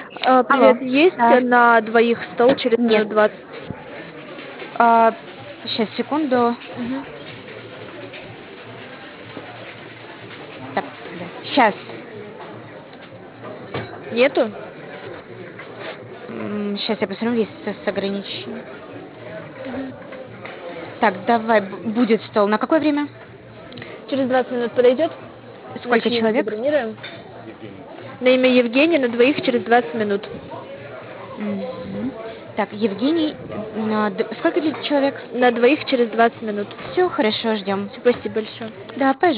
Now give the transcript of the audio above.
Алло, Привет, есть да, на двоих стол через нет. минут 20? Сейчас, секунду. Мгм. Так, да. Сейчас. Нету? Сейчас я посмотрю, есть с ограничением. Мгм. Так, давай, будет стол. На какое время? Через 20 минут подойдет? Сколько Ночью человек? забронируем. На имя Евгений на двоих через 20 минут. Мгм. Так, Евгений, сколько человек? На двоих через 20 минут. Все хорошо, ждем. Всё, спасибо большое. Да, пожалуйста.